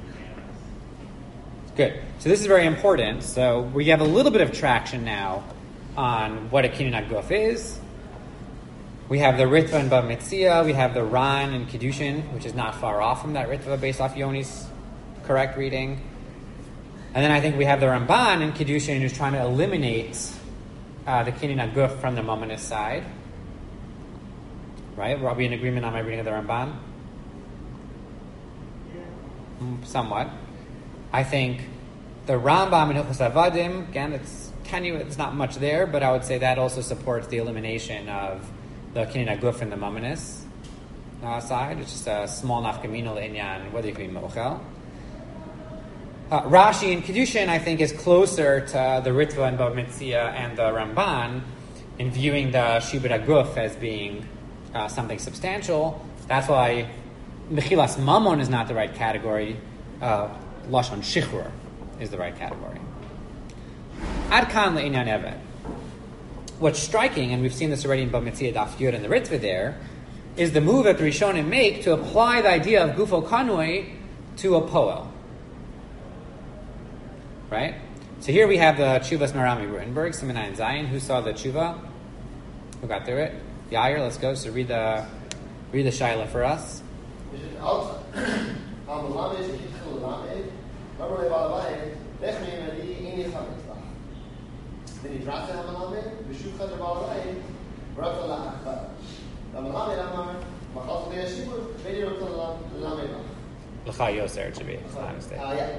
Speaker 1: Good. So this is very important. So we have a little bit of traction now on what a kinyan aguf is. We have the Ritva and Bava Metzia. We have the Ran and Kiddushin, which is not far off from that Ritva based off Yoni's correct reading. And then I think we have the Ramban in Kiddushin who's trying to eliminate uh, the kinyan aguf from the Mamonist side. Right? Are we in agreement on my reading of the Ramban? Mm, somewhat. I think the Rambam in Hilchos Avadim, again, it's tenuous, it's not much there, but I would say that also supports the elimination of the kinyan aguf in the Mamonist uh, side. It's just a small nafkamino le'inyan, whether you can be mochel. Uh, Rashi in Kiddushin, I think, is closer to the Ritva and Bava Metzia and the Ramban in viewing the Shibud Aguf as being uh, something substantial. That's why Mechilas Mamon is not the right category. Uh, Lashon Shichrur is the right category. Ad kan le'inyan eved. What's striking, and we've seen this already in Bava Metzia Daf Yud and the Ritva there, is the move that the Rishonim make to apply the idea of Gufo Kanui to a poel. Right? So here we have the Tshuvas Narami Rutenberg, Simenayin Zion. Who saw the Tshuva? Who got through it? Yair, let's go. So read the read the Shaila for us. L'cha Yoser, it should be. It's not a mistake.
Speaker 5: Uh, yeah.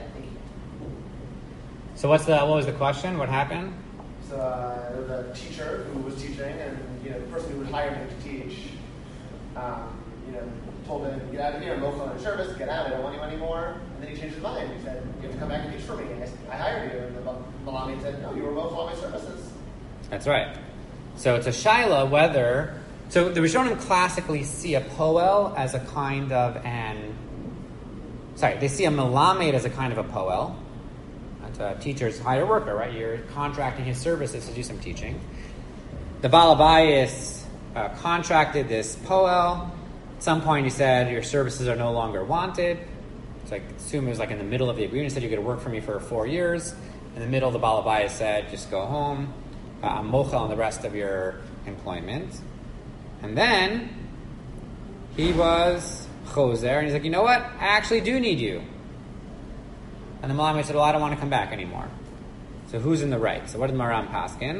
Speaker 1: So what's the what was the question? What happened?
Speaker 5: So uh, there was a teacher who was teaching, and you know the person who would hire him to teach, um, you know, told him, "Get out of here, I'm mochel on service. Get out! I don't want you anymore." And then he changed his mind. He said, "You have to come back and teach for me." And I, I hired you. And the Malami said, "No, you were mochel on my services."
Speaker 1: That's right. So it's a shaila whether. So the Rishonim classically see a poel as a kind of an. Sorry, they see a melamed as a kind of a poel. A teacher's hired worker, right? You're contracting his services to do some teaching. The Baal Habayis uh, contracted this poel. At some point, he said, "Your services are no longer wanted." It's like, assume it was like in the middle of the agreement. He said, "You're going to work for me for four years." In the middle, the Baal Habayis said, "Just go home. Uh, I'm mochel on the rest of your employment." And then he was choser, and he's like, "You know what? I actually do need you." And the Malami said, "Well, I don't want to come back anymore." So who's in the right? So what did Maram paskin?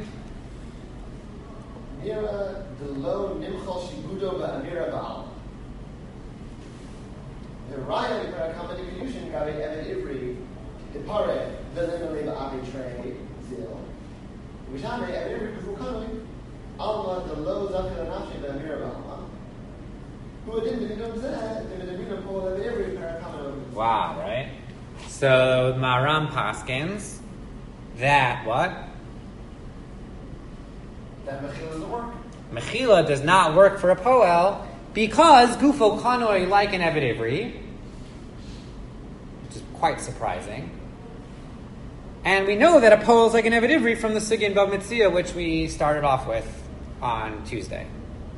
Speaker 5: Mira delo nimchal shibudo ba'amira ba'al. The Raya Parakama Kiddushin Gabi Evan Ivri Depare Velimale Ba'avi Trey Zil. Vishame Evan Ivri Kufukanui Alma delo Zakir Nafshi ba'amira ba'al. Who didn't do that? They didn't do Paul Evan Ivri Parakama.
Speaker 1: Wow, right? So Maram paskins that what?
Speaker 5: That Mechil is the work.
Speaker 1: Mechila does not work for a poel because gufo kanoi like an Eved Ivri, which is quite surprising. And we know that a poel is like an Eved Ivri from the Sugya in Bava Metzia, which we started off with on Tuesday.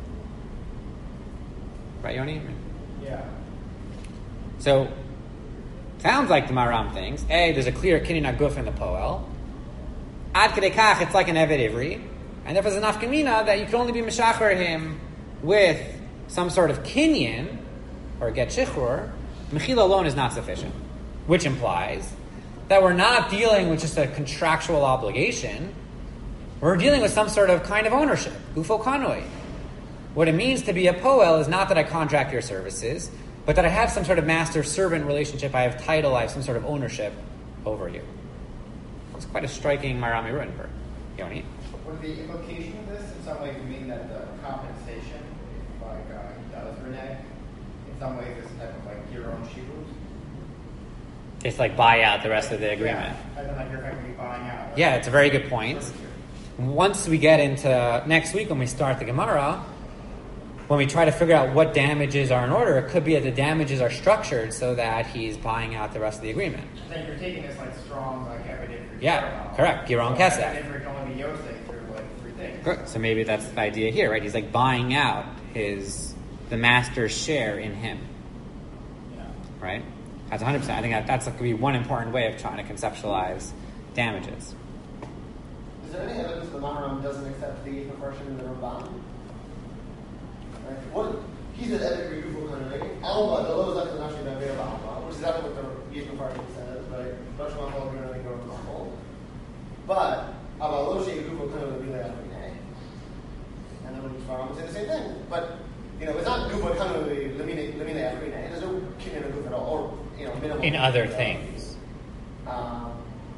Speaker 1: Right, Yoni?
Speaker 3: Yeah.
Speaker 1: So, sounds like the Maram thinks, A, there's a clear kinyan aguf in the poel. Ad kedei kach, it's like an Eved Ivri. And therefore there's enough kamina that you can only be meshacher him with some sort of kinyan, or get shichrur. Mechila alone is not sufficient. Which implies that we're not dealing with just a contractual obligation. We're dealing with some sort of kind of ownership. Gufo kanoi. What it means to be a poel is not that I contract your services, but that I have some sort of master-servant relationship. I have title, I have some sort of ownership over you. It's quite a striking Marami Rutenberg. Yoni?
Speaker 3: Would the implication of this in some ways mean that the compensation, like uh, he does renege, in some ways is type of like your own shibus?
Speaker 1: It's like buy out the rest of the agreement.
Speaker 3: Yeah, and then like you're effectively buying out.
Speaker 1: Yeah, it's a very good point. Once we get into next week when we start the Gemara, when we try to figure out what damages are in order, it could be that the damages are structured so that he's buying out the rest of the agreement.
Speaker 3: I think you're taking this like strong, like evidence.
Speaker 1: Yeah, correct. Giron Kesef.
Speaker 3: Evidence can only be Yosef through like three things.
Speaker 1: Correct. So maybe that's the idea here, right? He's like buying out his the master's share in him,
Speaker 3: Yeah.
Speaker 1: right? That's one hundred percent. I think that that's going to be one important way of trying to conceptualize damages.
Speaker 5: Is there any evidence the Maharam doesn't accept the Yisma portion in the Ramban? Right? What he said, "Epic Regufu Kanoi Alma the Lo Zak Nashi Davei Alma," which is exactly what the Yisma portion says, right? Rosh Machal Gurani Gurani Machal. But Abalo Shei Regufu Kanoi Bilei Avinei, and then when Maharam say the same thing, but you know, it's not Gufa Kanoi Lemine Lemine Avinei. There's no kinyan of Guf at all, or you know, minimal
Speaker 1: In other
Speaker 5: uh,
Speaker 1: things.
Speaker 5: Um,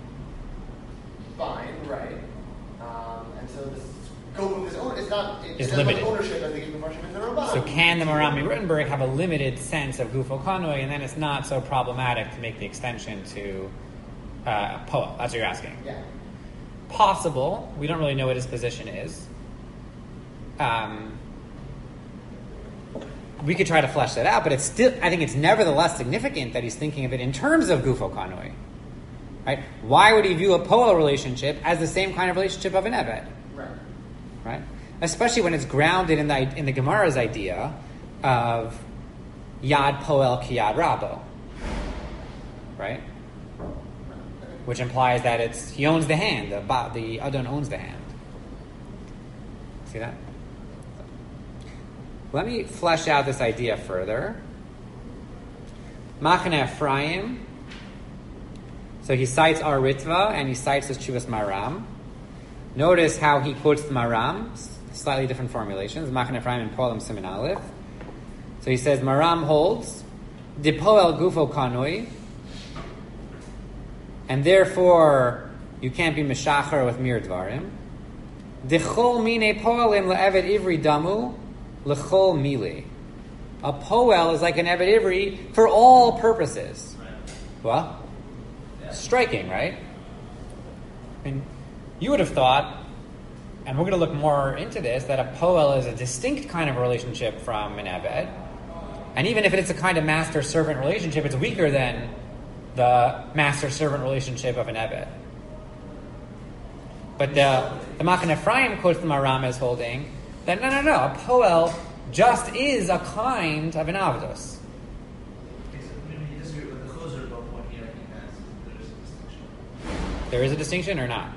Speaker 5: fine, right? Um, and so the scope of this own it's not it,
Speaker 1: Is
Speaker 5: it
Speaker 1: limited.
Speaker 5: ownership as the Gifim Marshim in the Ramban.
Speaker 1: So can the Marami Rutenberg have a limited sense of Gufo Kanoi, and then it's not so problematic to make the extension to uh, Poa? That's what you're asking.
Speaker 5: Yeah.
Speaker 1: Possible. We don't really know what his position is. Um, we could try to flesh that out, but it's still. I think it's nevertheless significant that he's thinking of it in terms of Gufo Kanoi. Right? Why would he view a Poa relationship as the same kind of relationship of an Eved?
Speaker 5: Right.
Speaker 1: Right? Especially when it's grounded in the in the Gemara's idea of Yad Poel Ki Yad Rabo. Right? Which implies that it's he owns the hand, the the Adon owns the hand. See that? Let me flesh out this idea further. Machane Ephraim. So he cites Ar Ritva and he cites the Chuvas Maram. Notice how he quotes the Maram, slightly different formulations. Machane Ephraim and Poelim Siman Aleph. So he says Maram holds De Poel Gufo Kanoi, and therefore you can't be Meshacher with Mir Dvarim. De Chol Mine Poelim LeEved Ivri Damu Lechol Mili. A Poel is like an Eved Ivri for all purposes. What? Striking, right? I mean, you would have thought, and we're going to look more into this, that a Poel is a distinct kind of relationship from an Eved. And even if it's a kind of master-servant relationship, it's weaker than the master-servant relationship of an Eved. But the, the Machane Ephraim quotes the Maram as holding that, no, no, no, a Poel just is a kind of an Avdos. There is a distinction or not?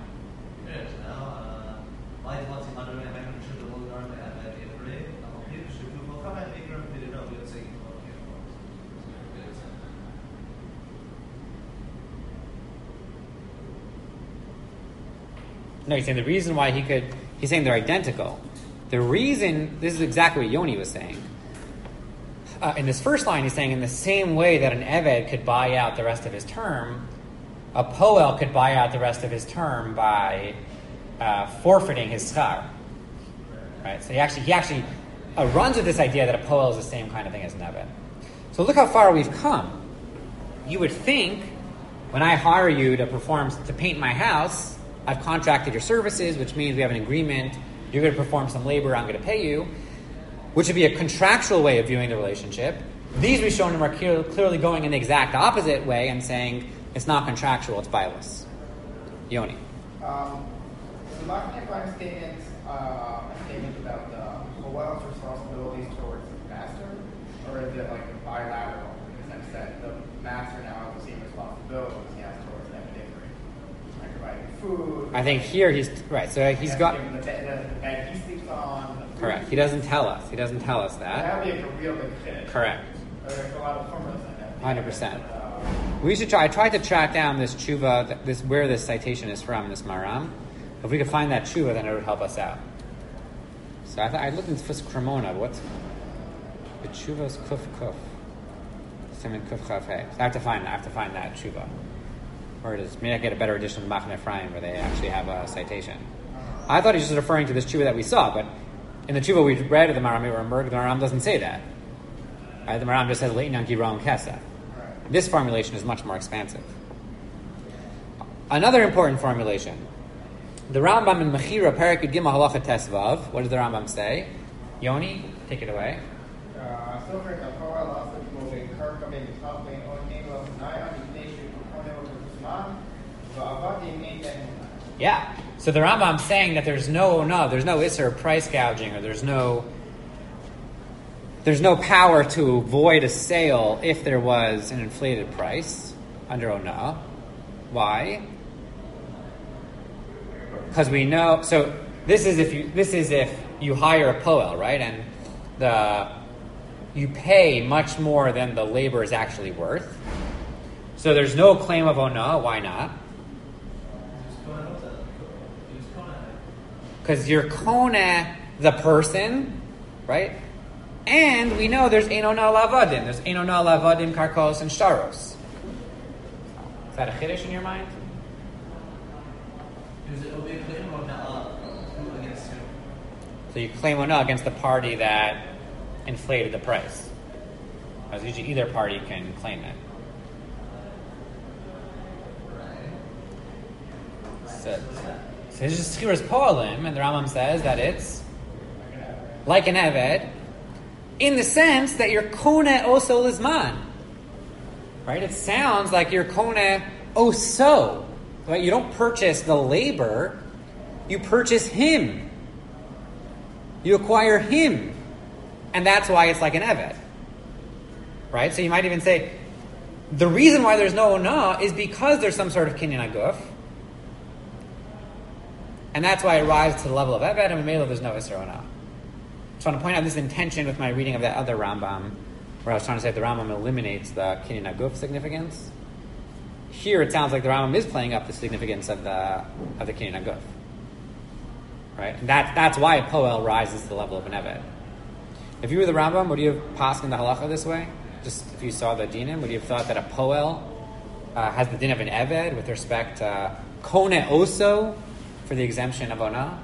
Speaker 1: No, he's saying the reason why he could, he's saying they're identical. The reason, this is exactly what Yoni was saying. Uh, in this first line, he's saying in the same way that an Eved could buy out the rest of his term, a Poel could buy out the rest of his term by uh, forfeiting his schar. Right? So he actually he actually uh, runs with this idea that a Poel is the same kind of thing as an Eved. So look how far we've come. You would think, when I hire you to perform to paint my house, I've contracted your services, which means we have an agreement You're going to perform some labor, I'm going to pay you, which would be a contractual way of viewing the relationship. These Rishonim are clear, clearly going in the exact opposite way and saying it's not contractual, it's biolus. Yoni.
Speaker 3: Um, so my final statement, uh, a statement about the Howell's responsibilities towards the master, or is it like bilateral in the sense that the master now has the same responsibilities he has towards them different, like providing food?
Speaker 1: I think here he's right. So he's got
Speaker 3: the bed, the bed he sleeps on. The food.
Speaker 1: Correct. He doesn't tell us. He doesn't tell us that.
Speaker 3: That would be a real big fit.
Speaker 1: Correct.
Speaker 3: There's a lot of formulas in that.
Speaker 1: one hundred percent.
Speaker 3: Uh,
Speaker 1: We should try. I tried to track down this tshuva, this where this citation is from, this maram. If we could find that tshuva, then it would help us out. So I, th- I looked into Fus Cremona. What's the tshuva's kuf kuf? Siman kuf chaf hey. So I have to find. I have to find that tshuva. Where it is. Maybe I get a better edition of Machne Ephraim where they actually have a citation. I thought he was just referring to this tshuva that we saw, but in the tshuva we read of the Maram Merenberg, the Maram doesn't say that. Right? The Maram just says Leinan Giron Kesef. This formulation is much more expansive. Another important formulation. The Rambam in Mechira, Perek Yud Gimel Halacha Tesvav. What does the Rambam say? Yoni, take it away. Yeah. So the Rambam's saying that there's no no, there's no Isser price gouging, or there's no There's no power to avoid a sale if there was an inflated price under Ona. Why? Because we know. So this is if you this is if you hire a poel, right, and the you pay much more than the labor is actually worth. So there's no claim of Ona. Why not? Because you're kona the person, right? And we know there's Einona Lavadim. There's Einona Lavadim, Karkos, and Shtaros. Is that a chiddush in your mind?
Speaker 4: Is it a claim or not? Who against who?
Speaker 1: So you claim Ona against the party that inflated the price. Because usually either party can claim it. So, so this is Schiras Poalim, and the Rambam says that it's like an Eved, in the sense that you're kona oso lizman, right? It sounds like you're kona oso, right? You don't purchase the labor, you purchase him. You acquire him, and that's why it's like an eved, right? So you might even say the reason why there's no ona is because there's some sort of kinyan aguf, and that's why it rises to the level of eved, and maybe there's no isser ona. So I want to point out this intention with my reading of that other Rambam, where I was trying to say the Rambam eliminates the kinyan aguf significance. Here it sounds like the Rambam is playing up the significance of the of the kinyan aguf, right? And that, that's why a poel rises to the level of an eved. If you were the Rambam, would you have passed in the halacha this way? Just if you saw the dinim, would you have thought that a poel uh, has the din of an eved with respect to kone oso for the exemption of ona?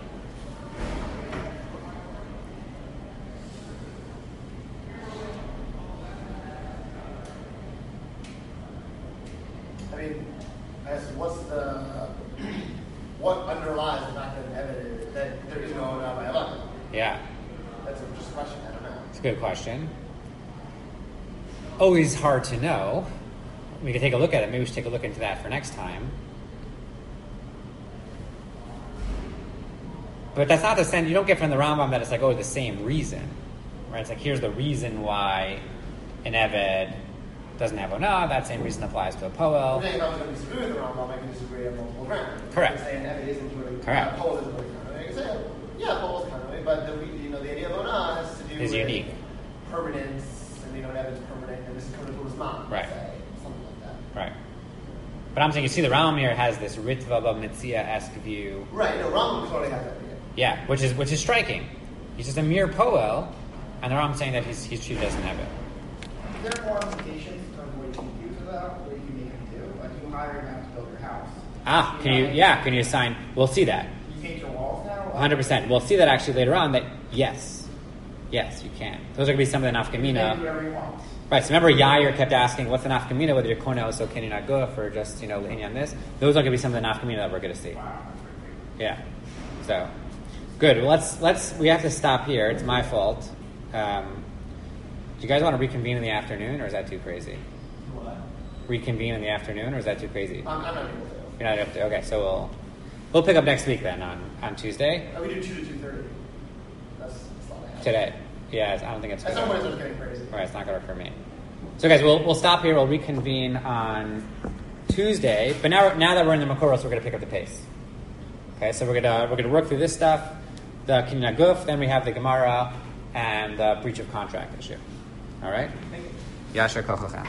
Speaker 5: I mean, as what's the what underlies the fact that an evidence is that there is no Ona by Allah?
Speaker 1: Yeah.
Speaker 5: That's a, just a question. I don't know.
Speaker 1: It's a good question. Always hard to know. We could take a look at it. Maybe we should take a look into that for next time. But that's not the sense. You don't get from the Rambam that it's like, oh, the same reason, right? It's like, here's the reason why an Eved doesn't have Ona. That same reason applies to a Poel.
Speaker 5: I think if I was going to disagree with the Rambam, I can disagree on multiple grounds.
Speaker 1: Correct.
Speaker 5: I can say an evidence isn't really
Speaker 1: Correct.
Speaker 5: Uh, Poel isn't really kind of. I can say, yeah, Poel is kind of, but the you know the idea of Ona has to do
Speaker 1: Is
Speaker 5: with
Speaker 1: unique.
Speaker 5: permanence, and you know, an evidence permanent, and this is coming from his mom.
Speaker 1: Right.
Speaker 5: Say, something like that.
Speaker 1: Right. But I'm saying, you see, the Rambam here has this Ritva Mitzia-esque view.
Speaker 5: Right. No, Rambam totally has that idea.
Speaker 1: Yeah, which is which is striking. He's just a mere Poel, and the Rambam saying that he's he's treated as an Eved.
Speaker 3: Is there more implications in terms of what you can do to that, what you can make him do? Like you hire him out to build your house.
Speaker 1: Ah, can
Speaker 3: know,
Speaker 1: you?
Speaker 3: like,
Speaker 1: Yeah, can you assign? We'll see that.
Speaker 3: You paint your walls now?
Speaker 1: one hundred percent. We'll see that actually later on. That yes, yes, you can. Those are going to be some of the
Speaker 3: You can do
Speaker 1: nafkamina.
Speaker 3: whatever you want.
Speaker 1: Right. So remember, Yair kept asking, "What's the nafkamina? Whether you're kona also kinyan aguf or just you know linyan this." Those are going to be some of the nafkamina that we're going to see.
Speaker 3: Wow.
Speaker 1: Yeah. So. Good. Well, let's let's. We have to stop here. It's my fault. Um, do you guys want to reconvene in the afternoon, or is that too crazy?
Speaker 4: What?
Speaker 1: Reconvene in the afternoon, or is that too crazy?
Speaker 5: I'm, I'm not able to.
Speaker 1: You're not able to. Okay, so we'll we'll pick up next week then on, on Tuesday.
Speaker 5: Uh, we do two to two thirty. That's, that's all I have.
Speaker 1: Today. Yeah, I don't think it's.
Speaker 5: At
Speaker 1: gonna-
Speaker 5: some point, it's getting crazy.
Speaker 1: All right, it's not going to work for me. So, guys, we'll we'll stop here. We'll reconvene on Tuesday. But now now that we're in the Makoros, we're going to pick up the pace. Okay, so we're gonna we're gonna work through this stuff, the Kinyan Guf, then we have the Gemara and the breach of contract issue. All right.
Speaker 4: Thank you.
Speaker 1: Yasher Kochochem.